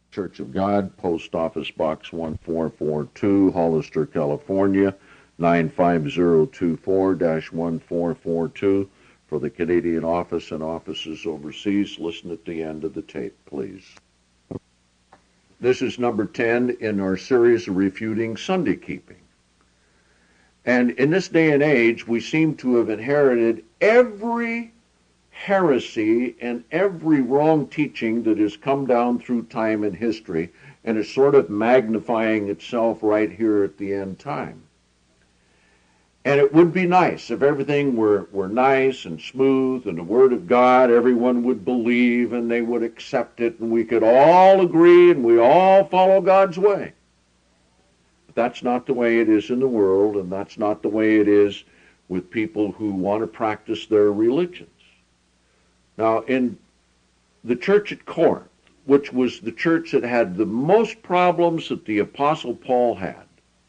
Church of God, Post Office Box 1442, Hollister, California, 95024-1442. For the Canadian office and offices overseas, listen at the end of the tape, please. This is number 10 in our series of refuting Sunday keeping. And in this day and age, we seem to have inherited every heresy and every wrong teaching that has come down through time and history, and is sort of magnifying itself right here at the end time. And it would be nice if everything were nice and smooth, and the Word of God everyone would believe and they would accept it, and we could all agree and we all follow God's way. But that's not the way it is in the world, and that's not the way it is with people who want to practice their religions. Now, in the church at Corinth, which was the church that had the most problems that the Apostle Paul had,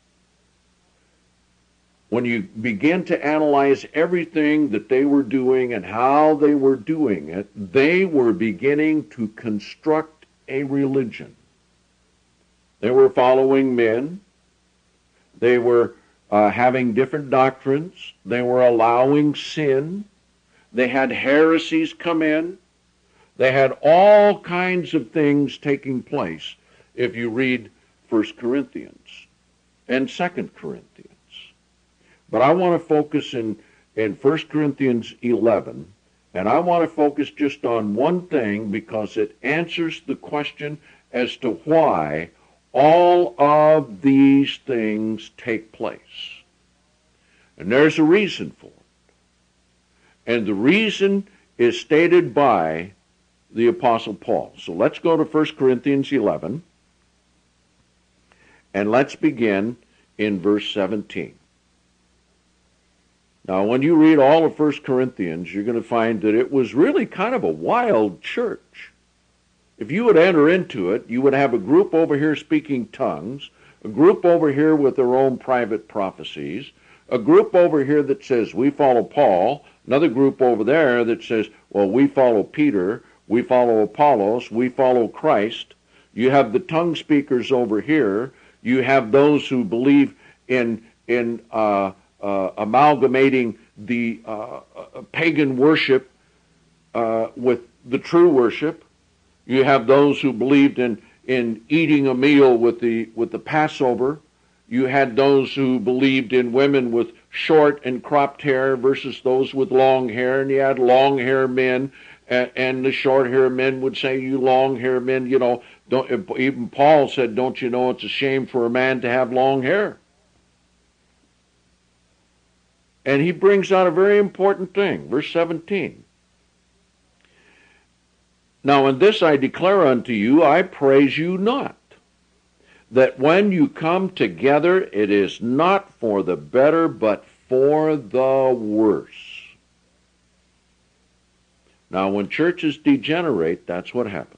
when you begin to analyze everything that they were doing and how they were doing it, they were beginning to construct a religion. They were following men. They were having different doctrines. They were allowing sin. They had heresies come in. They had all kinds of things taking place if you read 1 Corinthians and 2 Corinthians. But I want to focus in 1 Corinthians 11, and I want to focus just on one thing because it answers the question as to why all of these things take place. And there's a reason for it. And the reason is stated by the Apostle Paul. So let's go to 1 Corinthians 11, and let's begin in verse 17. Now, when you read all of 1 Corinthians, you're going to find that it was really kind of a wild church. If you would enter into it, you would have a group over here speaking tongues, a group over here with their own private prophecies, a group over here that says, we follow Paul, another group over there that says, well, we follow Peter, we follow Apollos, we follow Christ. You have the tongue speakers over here. You have those who believe in amalgamating the pagan worship with the true worship. You have those who believed in eating a meal with the Passover. You had those who believed in women with short and cropped hair versus those with long hair, and you had long hair men, and the short hair men would say, you long hair men, you know, don't, even Paul said, don't you know it's a shame for a man to have long hair? And he brings out a very important thing, verse 17. Now in this I declare unto you, I praise you not, that when you come together, it is not for the better, but for the worse. Now when churches degenerate, that's what happens.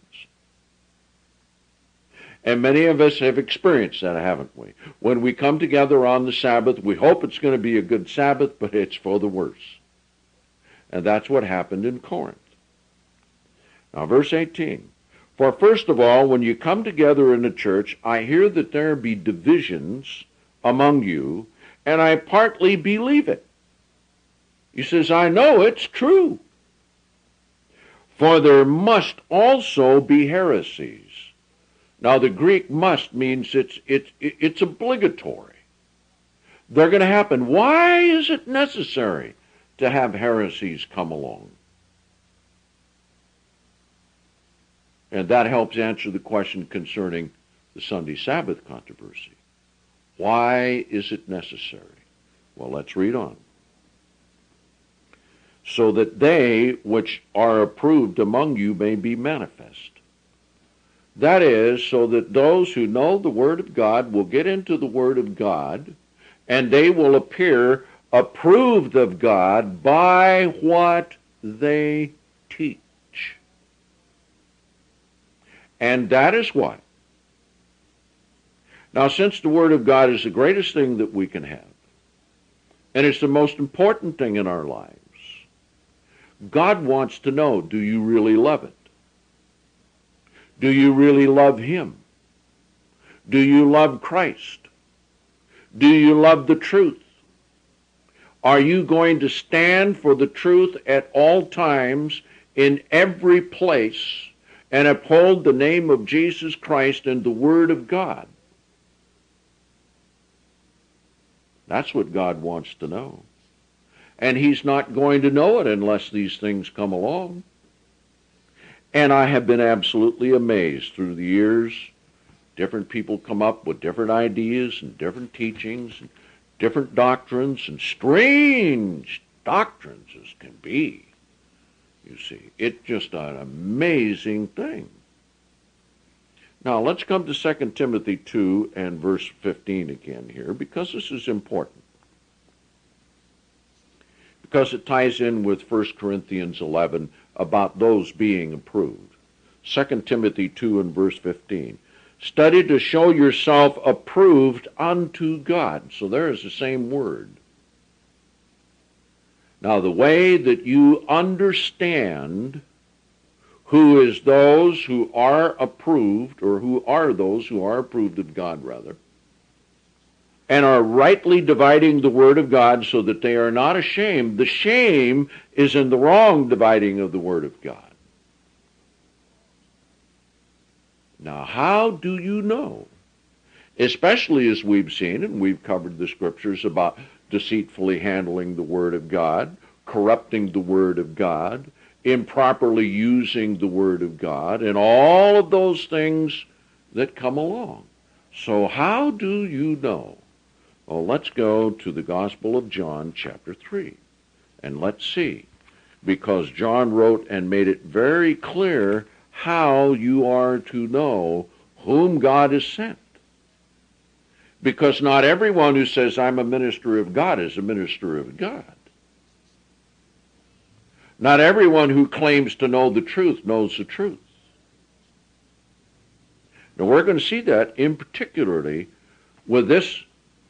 And many of us have experienced that, haven't we? When we come together on the Sabbath, we hope it's going to be a good Sabbath, but it's for the worse. And that's what happened in Corinth. Now, verse 18. For first of all, when you come together in the church, I hear that there be divisions among you, and I partly believe it. He says, I know it's true. For there must also be heresies. Now, the Greek must means it's obligatory. They're going to happen. Why is it necessary to have heresies come along? And that helps answer the question concerning the Sunday Sabbath controversy. Why is it necessary? Well, let's read on. So that they which are approved among you may be manifest. That is, so that those who know the Word of God will get into the Word of God, and they will appear approved of God by what they teach. And that is what? Now, since the Word of God is the greatest thing that we can have, and it's the most important thing in our lives, God wants to know, do you really love it? Do you really love him? Do you love Christ? Do you love the truth? Are you going to stand for the truth at all times, in every place, and uphold the name of Jesus Christ and the Word of God? That's what God wants to know. And he's not going to know it unless these things come along. And I have been absolutely amazed through the years. Different people come up with different ideas and different teachings and different doctrines, and strange doctrines as can be. You see, it's just an amazing thing. Now, let's come to 2 Timothy 2 and verse 15 again here, because this is important. Because it ties in with 1 Corinthians 11 about those being approved. 2 Timothy 2 and verse 15. Study to show yourself approved unto God. So there is the same word. Now, the way that you understand who is those who are approved, or who are those who are approved of God, rather, and are rightly dividing the Word of God so that they are not ashamed. The shame is in the wrong dividing of the Word of God. Now, how do you know? Especially as we've seen, and we've covered the scriptures about deceitfully handling the Word of God, corrupting the Word of God, improperly using the Word of God, and all of those things that come along. So how do you know? Well, let's go to the Gospel of John, chapter 3, and let's see. Because John wrote and made it very clear how you are to know whom God has sent. Because not everyone who says, I'm a minister of God, is a minister of God. Not everyone who claims to know the truth knows the truth. Now, we're going to see that in particularly with this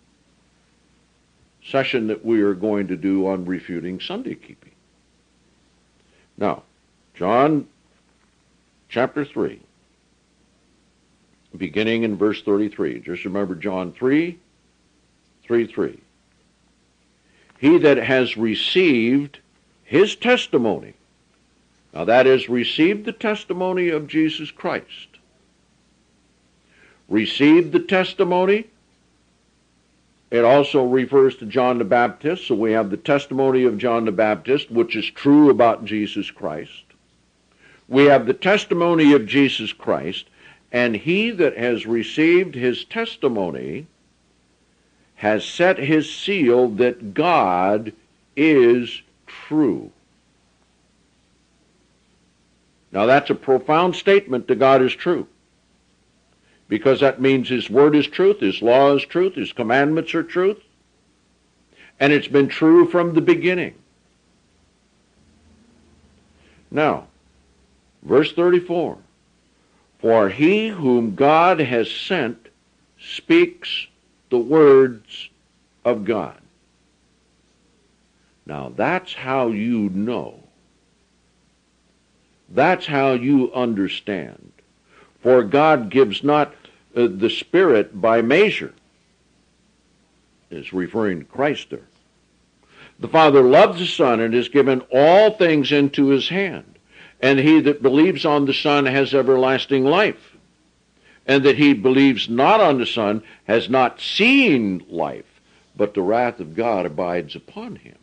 session that we are going to do on refuting Sunday keeping. Now, John chapter 3, beginning in verse 33. Just remember John 3:3. He that has received his testimony. Now that is, received the testimony of Jesus Christ. Received the testimony. It also refers to John the Baptist. So we have the testimony of John the Baptist, which is true about Jesus Christ. We have the testimony of Jesus Christ, and he that has received his testimony has set his seal that God is true. Now that's a profound statement that God is true, because that means his word is truth, his law is truth, his commandments are truth, and it's been true from the beginning. Now, verse 34, for he whom God has sent speaks the words of God. Now that's how you know. That's how you understand. For God gives not the Spirit by measure. Is referring to Christ there. The Father loves the Son and has given all things into his hand. And he that believes on the Son has everlasting life. And that he believes not on the Son has not seen life, but the wrath of God abides upon him.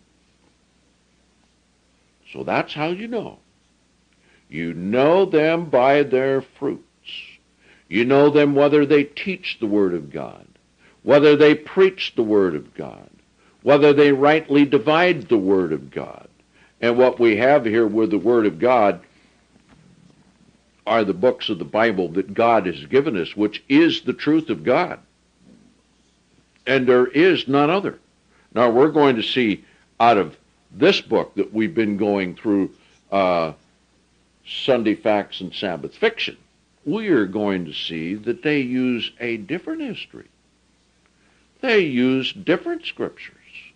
So that's how you know. You know them by their fruits. You know them whether they teach the Word of God, whether they preach the Word of God, whether they rightly divide the Word of God. And what we have here with the Word of God are the books of the Bible that God has given us, which is the truth of God. And there is none other. Now we're going to see out of this book that we've been going through, Sunday Facts and Sabbath Fiction, we are going to see that they use a different history. They use different scriptures.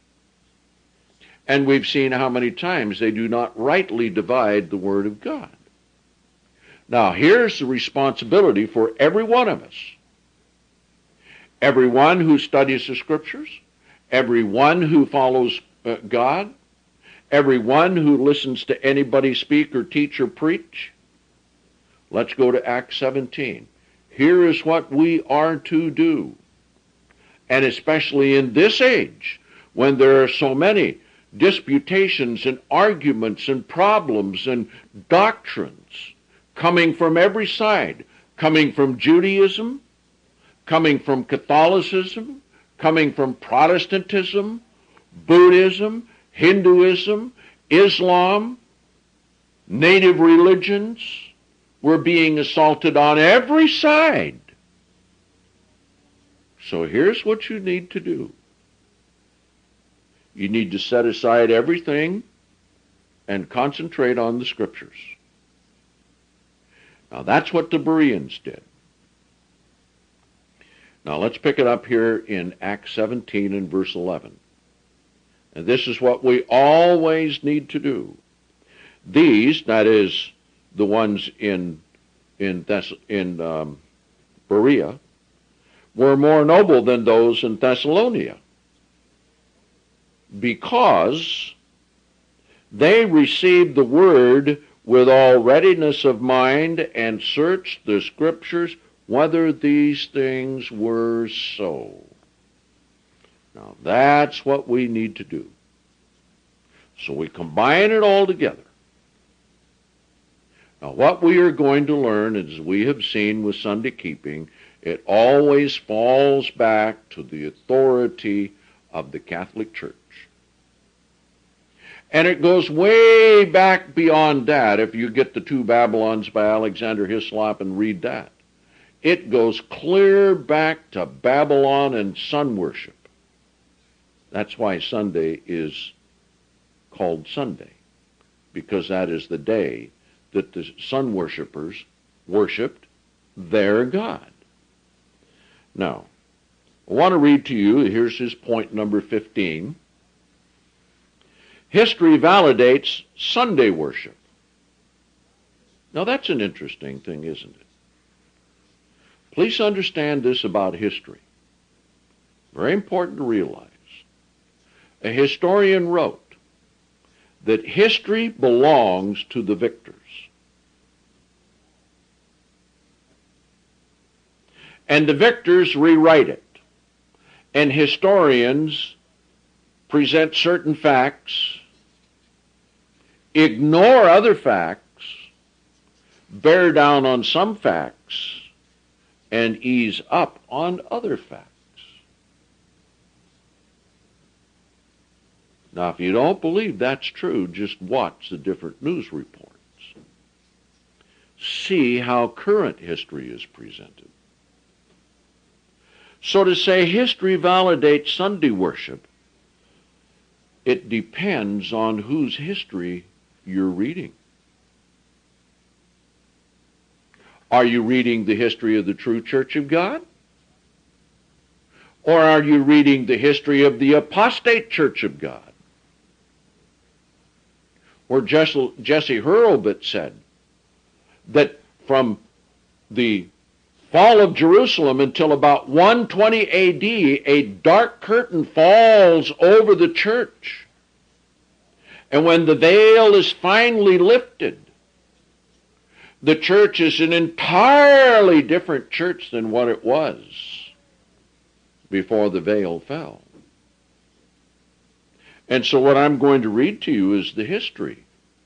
And we've seen how many times they do not rightly divide the Word of God. Now, here's the responsibility for every one of us. Everyone who studies the Scriptures, everyone who follows God, everyone who listens to anybody speak or teach or preach. Let's go to Acts 17. Here is what we are to do. And especially in this age, when there are so many disputations and arguments and problems and doctrines coming from every side, coming from Judaism, coming from Catholicism, coming from Protestantism, Buddhism, Hinduism, Islam, native religions. We're being assaulted on every side. So here's what you need to do. You need to set aside everything and concentrate on the Scriptures. Now that's what the Bereans did. Now let's pick it up here in Acts 17 and verse 11. And this is what we always need to do. These, that is, the ones in Berea, were more noble than those in Thessalonica, because they received the word with all readiness of mind and searched the Scriptures whether these things were so. Now that's what we need to do. So we combine it all together. Now what we are going to learn, as we have seen with Sunday keeping, it always falls back to the authority of the Catholic Church. And it goes way back beyond that. If you get the Two Babylons by Alexander Hislop and read that, it goes clear back to Babylon and sun worship. That's why Sunday is called Sunday, because that is the day that the sun worshipers worshipped their God. Now, I want to read to you, here's his point number 15. History validates Sunday worship. Now that's an interesting thing, isn't it? Please understand this about history. Very important to realize. A historian wrote that history belongs to the victors. And the victors rewrite it. And historians present certain facts, ignore other facts, bear down on some facts, and ease up on other facts. Now, if you don't believe that's true, just watch the different news reports. See how current history is presented. So to say history validates Sunday worship, it depends on whose history you're reading. Are you reading the history of the true Church of God? Or are you reading the history of the apostate Church of God? Where Jesse Hurlbut said that from the fall of Jerusalem until about 120 AD, a dark curtain falls over the church. And when the veil is finally lifted, the church is an entirely different church than what it was before the veil fell. And so what I'm going to read to you is the history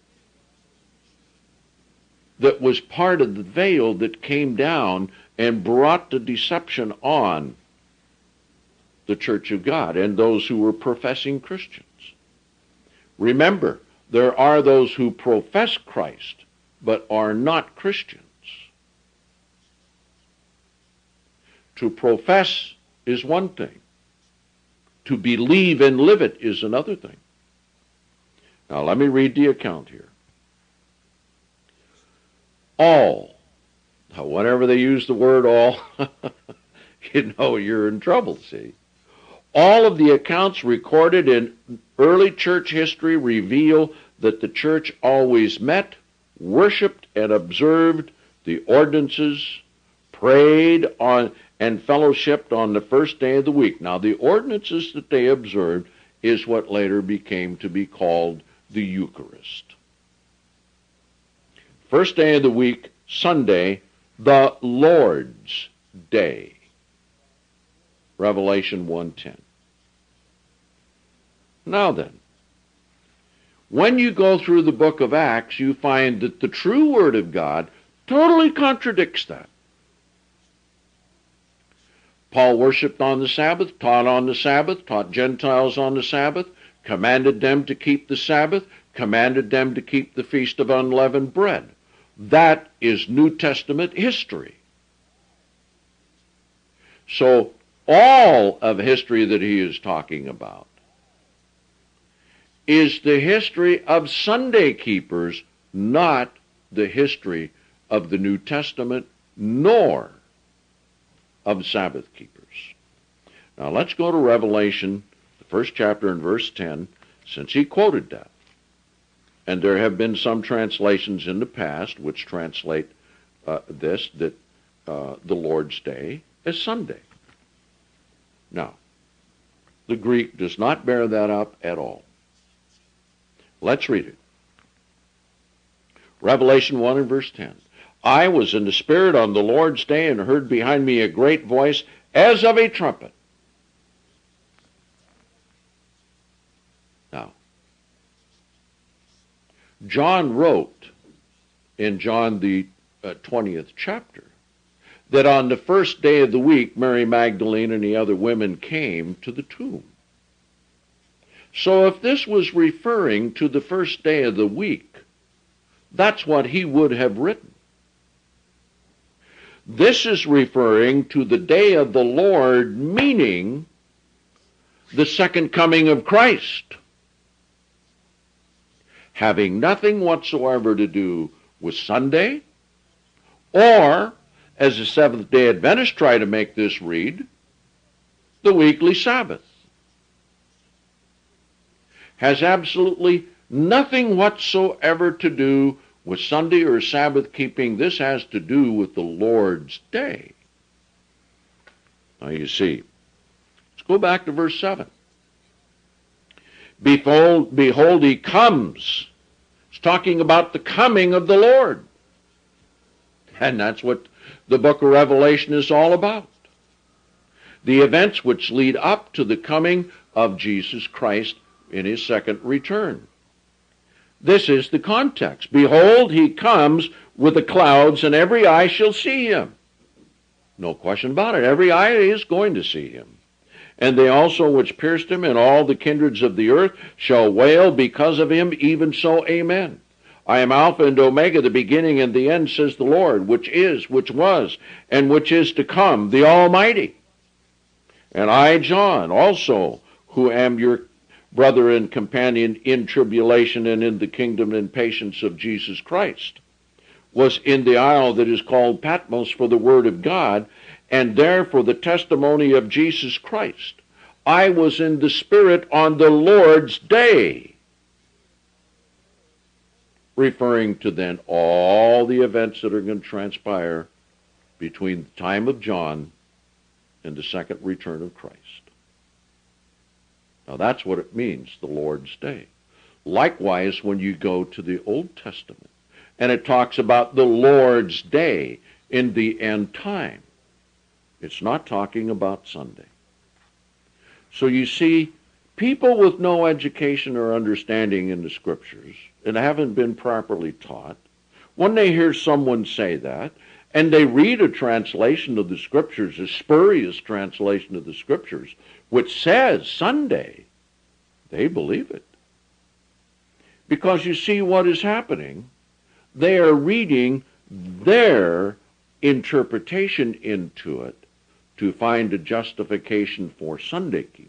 that was part of the veil that came down and brought the deception on the Church of God and those who were professing Christians. Remember, there are those who profess Christ but are not Christians. To profess is one thing. To believe and live it is another thing. Now let me read the account here. All. Now whenever they use the word all, you know you're in trouble, see. All of the accounts recorded in early church history reveal that the church always met, worshiped, and observed the ordinances, prayed on and fellowshipped on the first day of the week. Now, the ordinances that they observed is what later became to be called the Eucharist. First day of the week, Sunday, the Lord's Day. Revelation 1:10. Now then, when you go through the book of Acts, you find that the true Word of God totally contradicts that. Paul worshiped on the Sabbath, taught Gentiles on the Sabbath, commanded them to keep the Sabbath, commanded them to keep the Feast of Unleavened Bread. That is New Testament history. So all of history that he is talking about is the history of Sunday keepers, not the history of the New Testament, nor of Sabbath keepers. Now let's go to Revelation, the first chapter and verse 10, since he quoted that. And there have been some translations in the past which translate the Lord's Day as Sunday. Now, the Greek does not bear that up at all. Let's read it. Revelation 1 and verse 10. I was in the Spirit on the Lord's day and heard behind me a great voice as of a trumpet. Now, John wrote in John the 20th chapter that on the first day of the week, Mary Magdalene and the other women came to the tomb. So if this was referring to the first day of the week, that's what he would have written. This is referring to the day of the Lord, meaning the second coming of Christ, having nothing whatsoever to do with Sunday, or, as the Seventh-day Adventists try to make this read, the weekly Sabbath. Has absolutely nothing whatsoever to do with Sunday or Sabbath keeping. This has to do with the Lord's Day. Now you see, let's go back to verse 7. Behold, he comes. It's talking about the coming of the Lord. And that's what the book of Revelation is all about. The events which lead up to the coming of Jesus Christ in his second return. This is the context. Behold, he comes with the clouds, and every eye shall see him. No question about it. Every eye is going to see him. And they also which pierced him, and all the kindreds of the earth shall wail because of him, even so, amen. I am Alpha and Omega, the beginning and the end, says the Lord, which is, which was, and which is to come, the Almighty. And I, John, also, who am your brother and companion in tribulation and in the kingdom and patience of Jesus Christ, was in the isle that is called Patmos for the word of God, and there for the testimony of Jesus Christ. I was in the Spirit on the Lord's day, referring to then all the events that are going to transpire between the time of John and the second return of Christ. Now that's what it means, the Lord's Day. Likewise, when you go to the Old Testament, and it talks about the Lord's Day in the end time, it's not talking about Sunday. So you see, people with no education or understanding in the Scriptures, and haven't been properly taught, when they hear someone say that, and they read a translation of the Scriptures, a spurious translation of the Scriptures, which says Sunday, they believe it. Because you see what is happening, they are reading their interpretation into it to find a justification for Sunday keeping.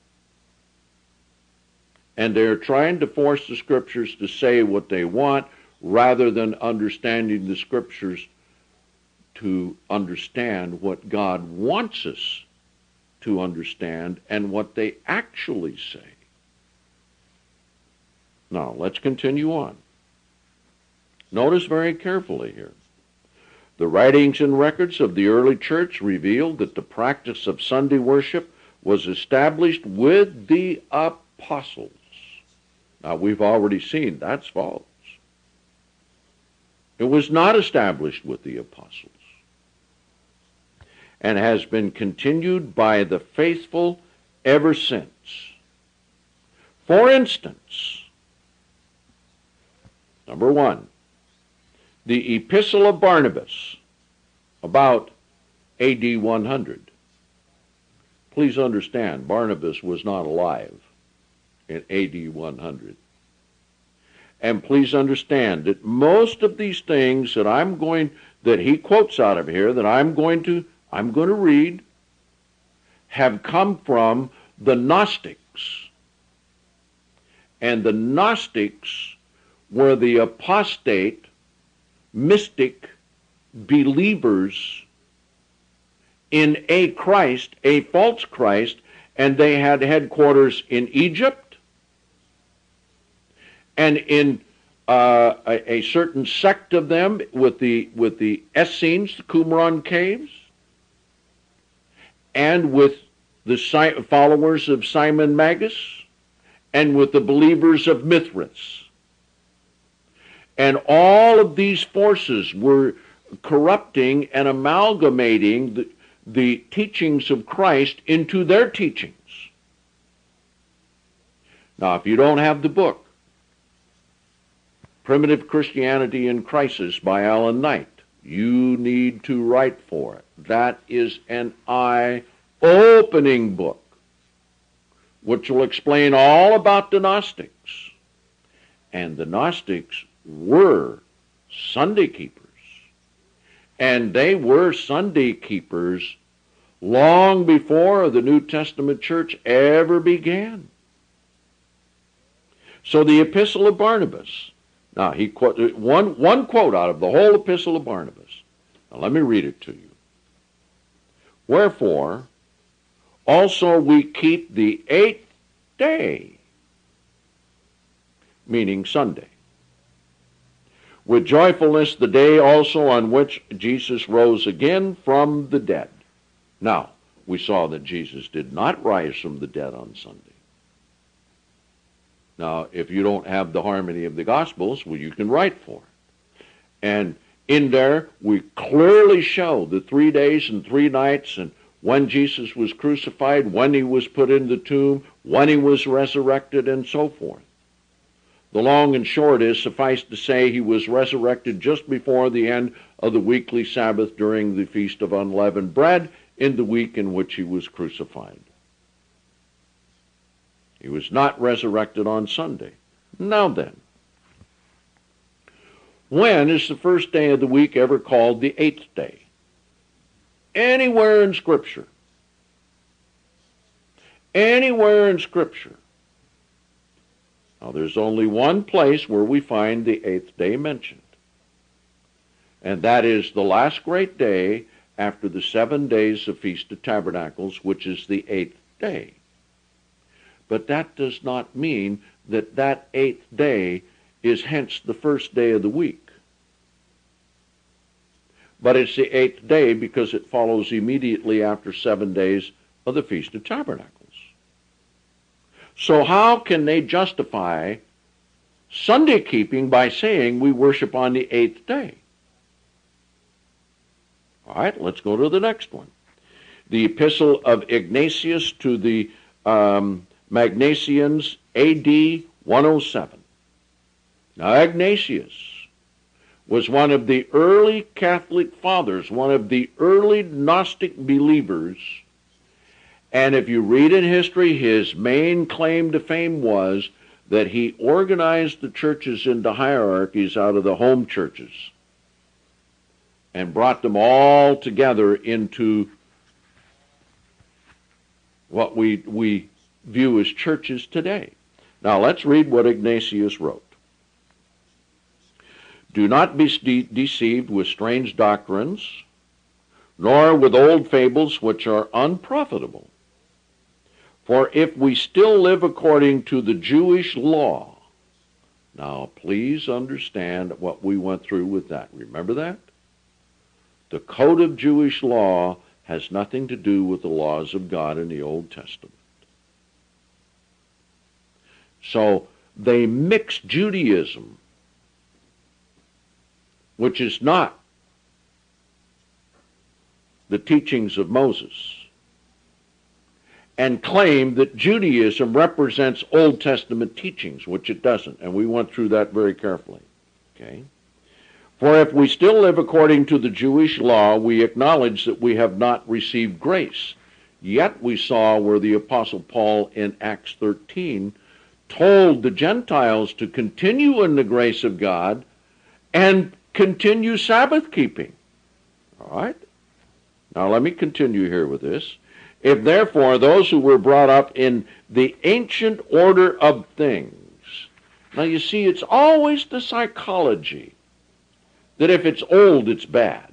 And they're trying to force the Scriptures to say what they want rather than understanding the Scriptures to understand what God wants us to understand and what they actually say. Now, let's continue on. Notice very carefully here. The writings and records of the early church revealed that the practice of Sunday worship was established with the apostles. Now, we've already seen that's false. It was not established with the apostles and has been continued by the faithful ever since. For instance, number one, the Epistle of Barnabas, about AD 100. Please understand, Barnabas was not alive in AD 100. And please understand that most of these things that he quotes out of here, that I'm going to read, have come from the Gnostics. And the Gnostics were the apostate, mystic believers in a Christ, a false Christ, and they had headquarters in Egypt and in a certain sect of them with the Essenes, the Qumran caves, and with the followers of Simon Magus, and with the believers of Mithras. And all of these forces were corrupting and amalgamating the teachings of Christ into their teachings. Now, if you don't have the book, Primitive Christianity in Crisis by Alan Knight, you need to write for it. That is an eye-opening book, which will explain all about the Gnostics. And the Gnostics were Sunday keepers. And they were Sunday keepers long before the New Testament church ever began. So the Epistle of Barnabas. Now, he quoted one quote out of the whole Epistle of Barnabas. Now, let me read it to you. Wherefore, also we keep the 8th day, meaning Sunday, with joyfulness the day also on which Jesus rose again from the dead. Now, we saw that Jesus did not rise from the dead on Sunday. Now, if you don't have the harmony of the Gospels, well, you can write for it. And in there, we clearly show the 3 days and 3 nights, and when Jesus was crucified, when he was put in the tomb, when he was resurrected, and so forth. The long and short is, suffice to say, he was resurrected just before the end of the weekly Sabbath during the Feast of Unleavened Bread in the week in which he was crucified. He was not resurrected on Sunday. Now then, when is the first day of the week ever called the 8th day? Anywhere in Scripture. Anywhere in Scripture. Now, there's only one place where we find the 8th day mentioned. And that is the last great day after the 7 days of Feast of Tabernacles, which is the 8th day. But that does not mean that that 8th day is hence the first day of the week. But it's the 8th day because it follows immediately after 7 days of the Feast of Tabernacles. So how can they justify Sunday keeping by saying we worship on the 8th day? All right, let's go to the next one. The Epistle of Ignatius to the Magnesians, AD 107. Now, Ignatius was one of the early Catholic fathers, one of the early Gnostic believers. And if you read in history, his main claim to fame was that he organized the churches into hierarchies out of the home churches and brought them all together into what we view as churches today. Now let's read what Ignatius wrote. Do not be deceived with strange doctrines, nor with old fables which are unprofitable. For if we still live according to the Jewish law, now please understand what we went through with that. Remember that? The code of Jewish law has nothing to do with the laws of God in the Old Testament. So they mix Judaism, which is not the teachings of Moses, and claim that Judaism represents Old Testament teachings, which it doesn't, and we went through that very carefully. Okay? For if we still live according to the Jewish law, we acknowledge that we have not received grace. Yet we saw where the Apostle Paul in Acts 13 told the Gentiles to continue in the grace of God and continue Sabbath keeping. All right? Now let me continue here with this. If therefore those who were brought up in the ancient order of things. Now you see, it's always the psychology that if it's old, it's bad.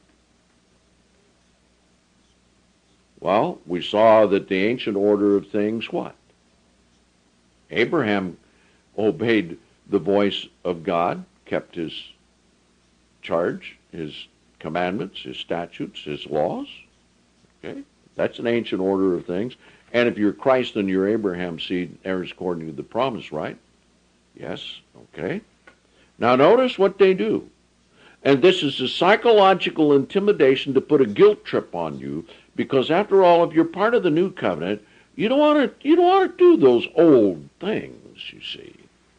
Well, we saw that the ancient order of things, what? Abraham obeyed the voice of God, kept his charge, his commandments, his statutes, his laws. Okay? That's an ancient order of things. And if you're Christ and you're Abraham's seed, heirs according to the promise, right? Yes, okay. Now notice what they do. And this is a psychological intimidation to put a guilt trip on you, because after all, if you're part of the new covenant, you don't want to do those old things, you see.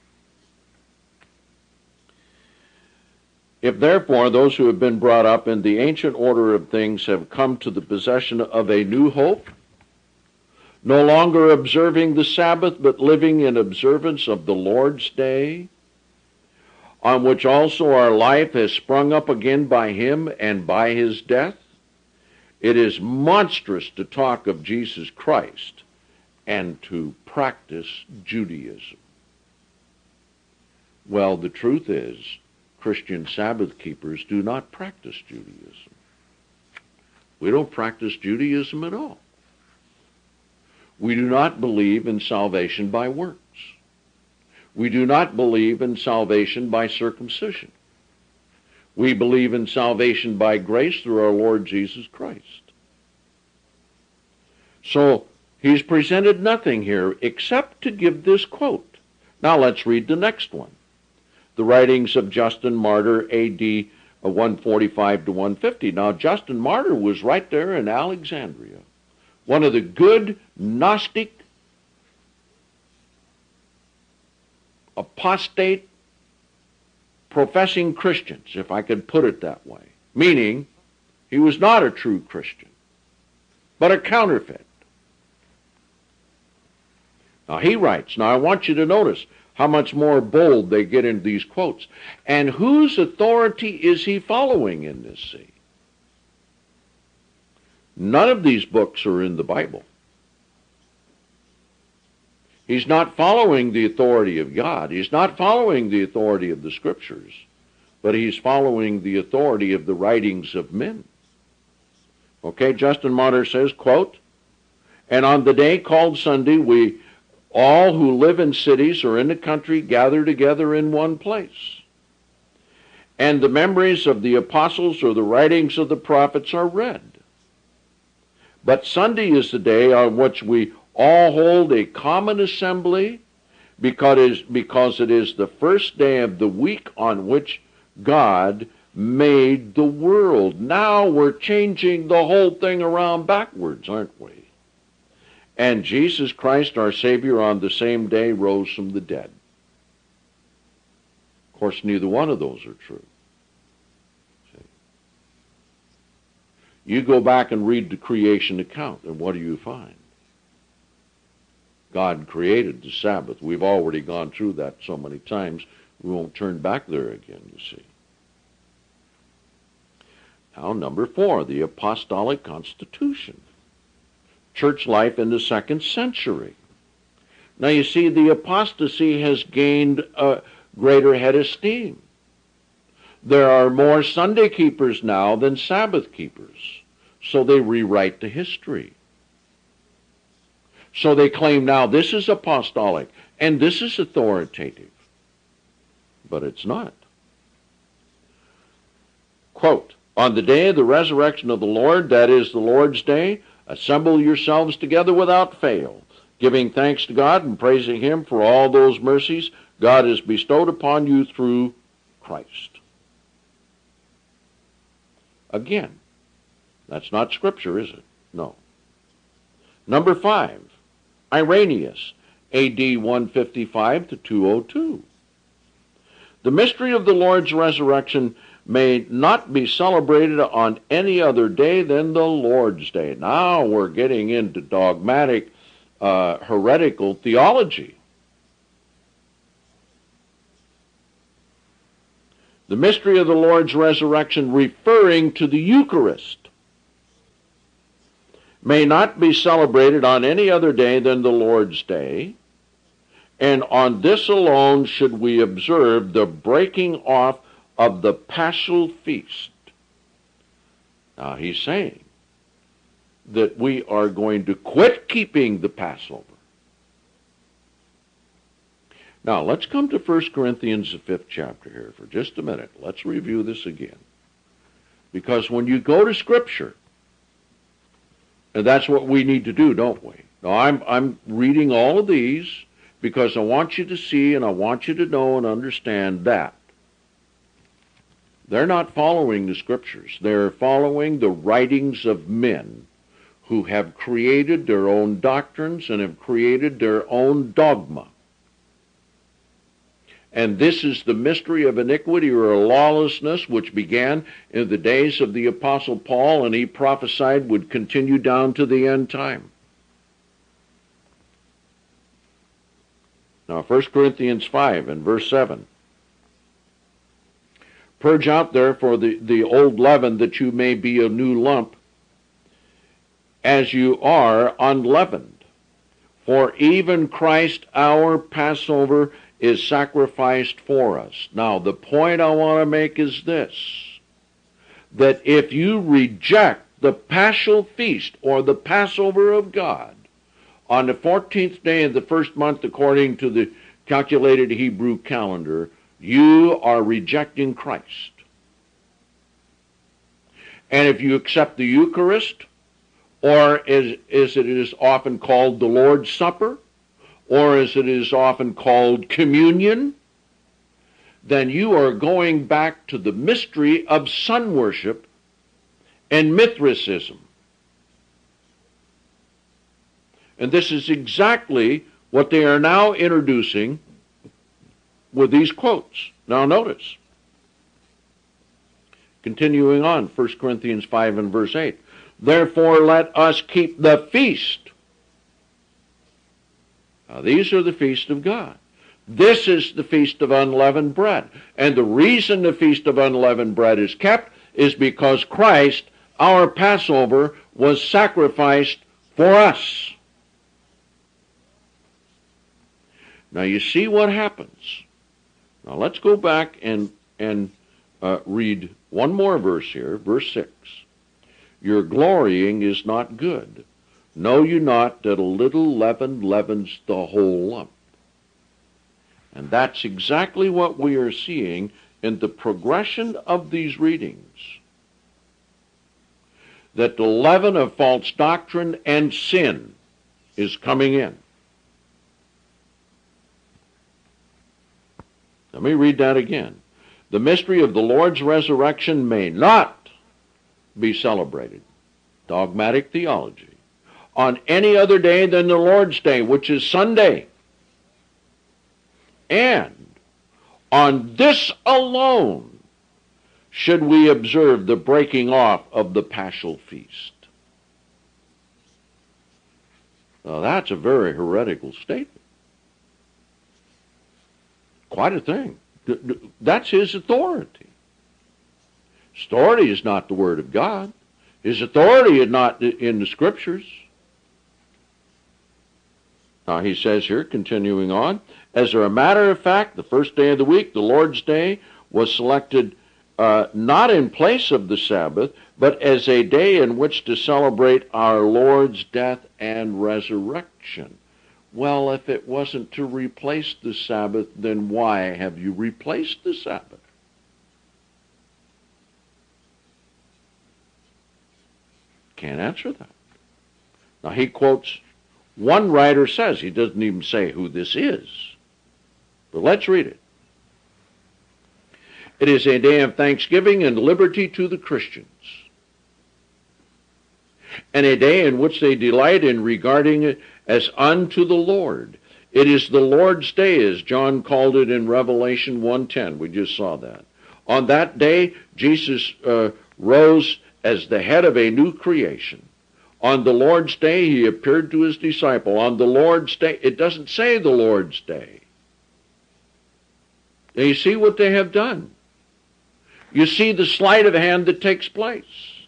If therefore those who have been brought up in the ancient order of things have come to the possession of a new hope, no longer observing the Sabbath, but living in observance of the Lord's day, on which also our life has sprung up again by him and by his death, it is monstrous to talk of Jesus Christ and to practice Judaism. Well, the truth is, Christian Sabbath keepers do not practice Judaism. We don't practice Judaism at all. We do not believe in salvation by works. We do not believe in salvation by circumcision. We believe in salvation by grace through our Lord Jesus Christ. So he's presented nothing here except to give this quote. Now let's read the next one. The writings of Justin Martyr, A.D. 145 to 150. Now Justin Martyr was right there in Alexandria, one of the good Gnostic, apostate, professing Christians, if I could put it that way. Meaning, he was not a true Christian, but a counterfeit. Now he writes, now I want you to notice how much more bold they get in these quotes. And whose authority is he following in this, see? None of these books are in the Bible. He's not following the authority of God. He's not following the authority of the Scriptures, but he's following the authority of the writings of men. Okay, Justin Martyr says, quote, and on the day called Sunday, we all who live in cities or in the country gather together in one place. And the memories of the apostles or the writings of the prophets are read. But Sunday is the day on which we all hold a common assembly because it is the first day of the week on which God made the world. Now we're changing the whole thing around backwards, aren't we? And Jesus Christ, our Savior, on the same day rose from the dead. Of course, neither one of those are true. See? You go back and read the creation account, and what do you find? God created the Sabbath. We've already gone through that so many times, we won't turn back there again, you see. Now, number 4, the Apostolic Constitution. Church life in the 2nd century. Now you see, the apostasy has gained a greater head of steam. There are more Sunday keepers now than Sabbath keepers, so they rewrite the history. So they claim now this is apostolic and this is authoritative, but it's not. Quote, On the day of the resurrection of the Lord, that is the Lord's day, assemble yourselves together without fail, giving thanks to God and praising Him for all those mercies God has bestowed upon you through Christ. Again, that's not Scripture, is it? No. Number 5, Irenaeus, A.D. 155 to 202. The mystery of the Lord's resurrection may not be celebrated on any other day than the Lord's day. Now we're getting into dogmatic, heretical theology. The mystery of the Lord's resurrection, referring to the Eucharist, may not be celebrated on any other day than the Lord's day, and on this alone should we observe the breaking off of the Paschal Feast. Now he's saying that we are going to quit keeping the Passover. Now let's come to 1 Corinthians, the 5th chapter here for just a minute. Let's review this again. Because when you go to Scripture, and that's what we need to do, don't we? Now I'm reading all of these because I want you to see and I want you to know and understand that they're not following the Scriptures. They're following the writings of men who have created their own doctrines and have created their own dogma. And this is the mystery of iniquity or lawlessness which began in the days of the Apostle Paul, and he prophesied would continue down to the end time. Now 1 Corinthians 5 and verse 7. Purge out therefore the old leaven, that you may be a new lump, as you are unleavened. For even Christ our Passover is sacrificed for us. Now the point I want to make is this, that if you reject the Paschal Feast or the Passover of God on the 14th day of the first month according to the calculated Hebrew calendar, you are rejecting Christ. And if you accept the Eucharist, or as it is often called the Lord's Supper, or as it is often called communion, then you are going back to the mystery of sun worship and Mithricism. And this is exactly what they are now introducing with these quotes. Now notice, continuing on, 1 Corinthians 5 and verse 8, therefore let us keep the feast. Now these are the feast of God. This is the feast of unleavened bread. And the reason the feast of unleavened bread is kept is because Christ, our Passover, was sacrificed for us. Now you see what happens. Now let's go back and read one more verse here, verse 6. Your glorying is not good. Know you not that a little leaven leavens the whole lump? And that's exactly what we are seeing in the progression of these readings. That the leaven of false doctrine and sin is coming in. Let me read that again. The mystery of the Lord's resurrection may not be celebrated, dogmatic theology, on any other day than the Lord's day, which is Sunday. And on this alone should we observe the breaking off of the Paschal Feast. Now that's a very heretical statement. Quite a thing. That's his authority. His authority is not the Word of God. His authority is not in the Scriptures. Now he says here, continuing on, as a matter of fact, the first day of the week, the Lord's Day, was selected not in place of the Sabbath, but as a day in which to celebrate our Lord's death and resurrection. Well, if it wasn't to replace the Sabbath, then why have you replaced the Sabbath? can't answer that. Now he quotes, one writer says, he doesn't even say who this is, but let's read it. It is a day of thanksgiving and liberty to the Christians, and a day in which they delight in regarding it as unto the Lord. It is the Lord's day, as John called it in Revelation 1:10. We just saw that. On that day, Jesus rose as the head of a new creation. On the Lord's day, he appeared to his disciple. On the Lord's day, it doesn't say the Lord's day. And you see what they have done. You see the sleight of hand that takes place.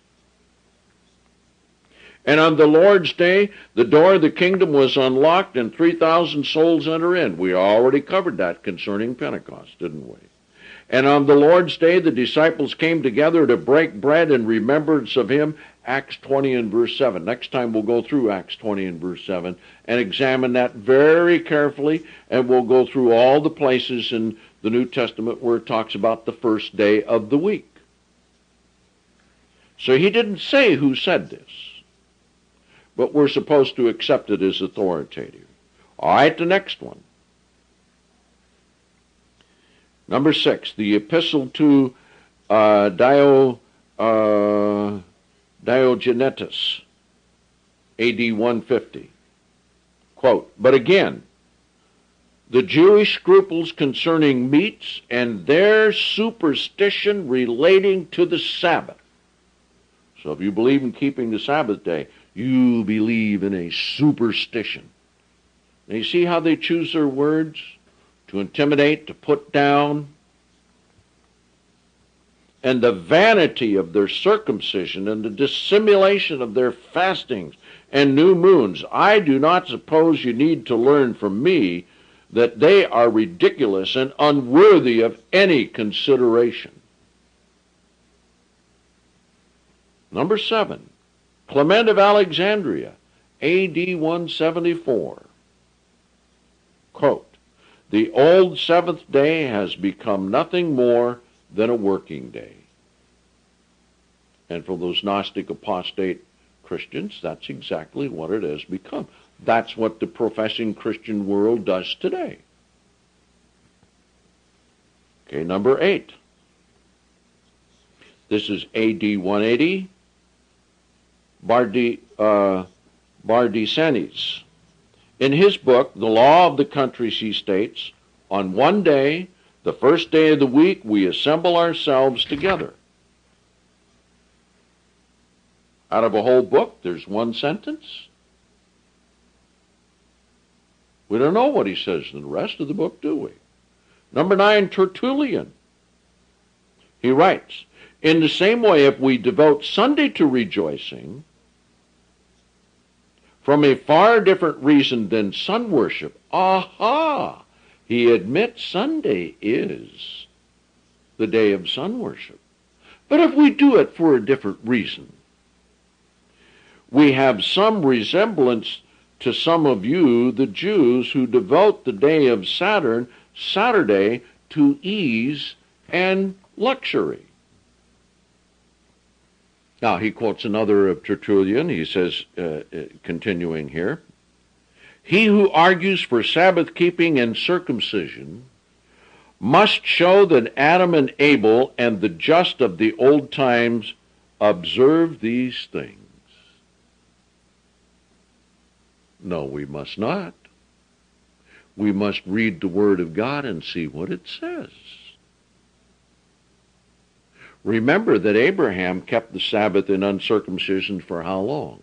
And on the Lord's day, the door of the kingdom was unlocked and 3,000 souls enter in. We already covered that concerning Pentecost, didn't we? And on the Lord's day, the disciples came together to break bread in remembrance of him, Acts 20 and verse 7. Next time we'll go through Acts 20 and verse 7 and examine that very carefully, and we'll go through all the places in the New Testament where it talks about the first day of the week. So he didn't say who said this, but we're supposed to accept it as authoritative. All right, the next one. Number 6, the epistle to Diogenetus, A.D. 150. Quote, but again, the Jewish scruples concerning meats and their superstition relating to the Sabbath. So if you believe in keeping the Sabbath day, you believe in a superstition. Now you see how they choose their words? To intimidate, to put down. And the vanity of their circumcision and the dissimulation of their fastings and new moons. I do not suppose you need to learn from me that they are ridiculous and unworthy of any consideration. Number 7, Clement of Alexandria, A.D. 174. Quote, the old seventh day has become nothing more than a working day. And for those Gnostic apostate Christians, that's exactly what it has become. That's what the professing Christian world does today. Okay, number 8. This is A.D. 180. Bardesanes. In his book, The Law of the Countries, he states, on one day, the first day of the week, we assemble ourselves together. Out of a whole book, there's one sentence. We don't know what he says in the rest of the book, do we? Number 9, Tertullian. He writes, in the same way, if we devote Sunday to rejoicing, from a far different reason than sun worship, he admits Sunday is the day of sun worship. But if we do it for a different reason, we have some resemblance to some of you, the Jews, who devote the day of Saturday, to ease and luxury. Now, he quotes another of Tertullian. He says, continuing here, he who argues for Sabbath keeping and circumcision must show that Adam and Abel and the just of the old times observed these things. No, we must not. We must read the Word of God and see what it says. Remember that Abraham kept the Sabbath in uncircumcision for how long?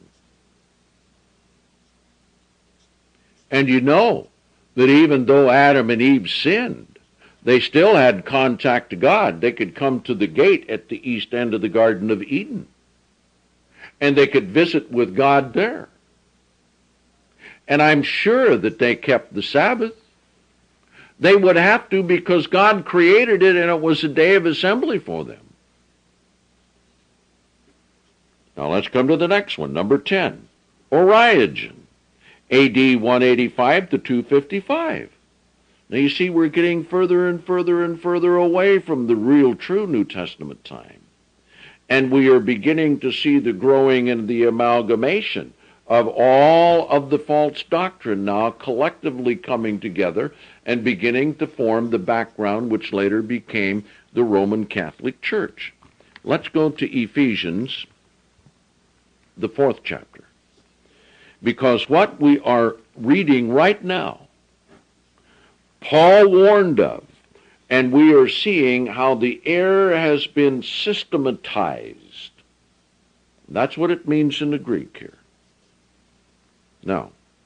And you know that even though Adam and Eve sinned, they still had contact to God. They could come to the gate at the east end of the Garden of Eden, and they could visit with God there. And I'm sure that they kept the Sabbath. They would have to, because God created it and it was a day of assembly for them. Now let's come to the next one, number 10. Origen, A.D. 185 to 255. Now you see we're getting further and further and further away from the real true New Testament time. And we are beginning to see the growing and the amalgamation of all of the false doctrine now collectively coming together and beginning to form the background which later became the Roman Catholic Church. Let's go to Ephesians, the 4th chapter. Because what we are reading right now, Paul warned of, and we are seeing how the error has been systematized. That's what it means in the Greek here. Now,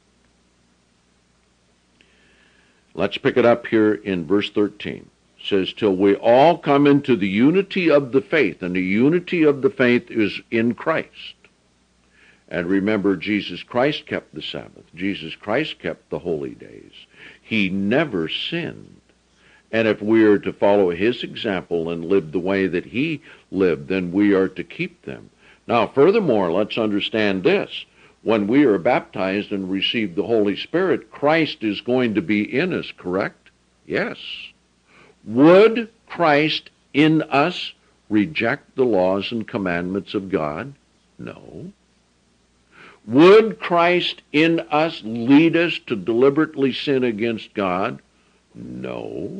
let's pick it up here in verse 13. It says, till we all come into the unity of the faith, and the unity of the faith is in Christ. And remember, Jesus Christ kept the Sabbath. Jesus Christ kept the holy days. He never sinned. And if we are to follow his example and live the way that he lived, then we are to keep them. Now, furthermore, let's understand this. When we are baptized and receive the Holy Spirit, Christ is going to be in us, correct? Yes. Would Christ in us reject the laws and commandments of God? No. Would Christ in us lead us to deliberately sin against God? No.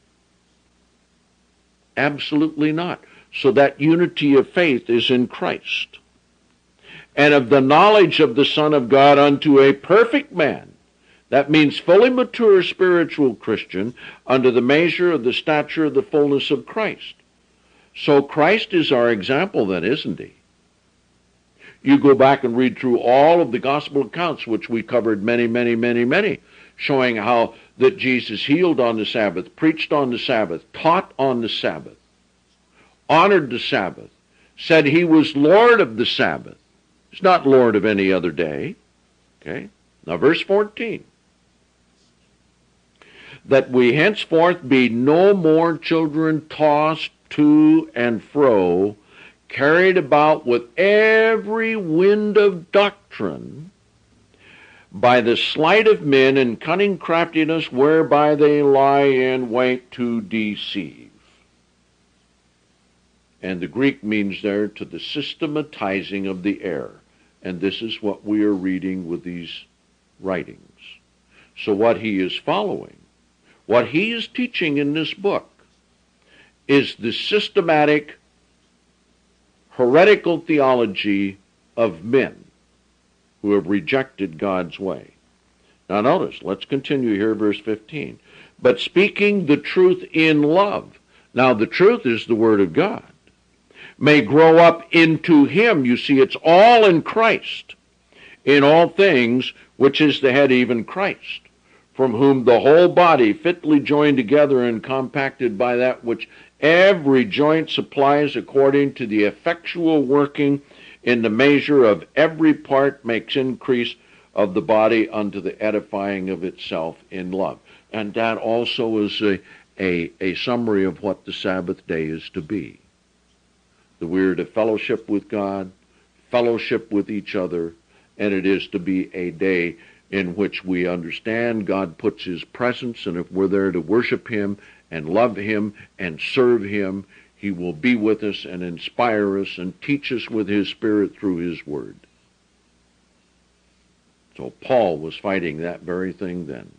Absolutely not. So that unity of faith is in Christ. And of the knowledge of the Son of God unto a perfect man. That means fully mature spiritual Christian under the measure of the stature of the fullness of Christ. So Christ is our example then, isn't he? You go back and read through all of the gospel accounts, which we covered many, showing how that Jesus healed on the Sabbath, preached on the Sabbath, taught on the Sabbath, honored the Sabbath, said he was Lord of the Sabbath. He's not Lord of any other day. Okay? Now verse 14. That we henceforth be no more children tossed to and fro, carried about with every wind of doctrine, by the sleight of men and cunning craftiness whereby they lie in wait to deceive. And the Greek means there to the systematizing of the error. And this is what we are reading with these writings. So what he is following, what he is teaching in this book, is the systematic heretical theology of men who have rejected God's way. Now notice, let's continue here, verse 15. But speaking the truth in love. Now the truth is the Word of God. May grow up into him. You see, it's all in Christ. In all things, which is the head, even Christ, from whom the whole body, fitly joined together and compacted by that which every joint supplies according to the effectual working in the measure of every part, makes increase of the body unto the edifying of itself in love. And that also is a summary of what the Sabbath day is to be. That we're to fellowship with God, fellowship with each other, and it is to be a day in which we understand God puts his presence, and if we're there to worship him and love him and serve him, he will be with us and inspire us and teach us with his Spirit through his word. So Paul was fighting that very thing then.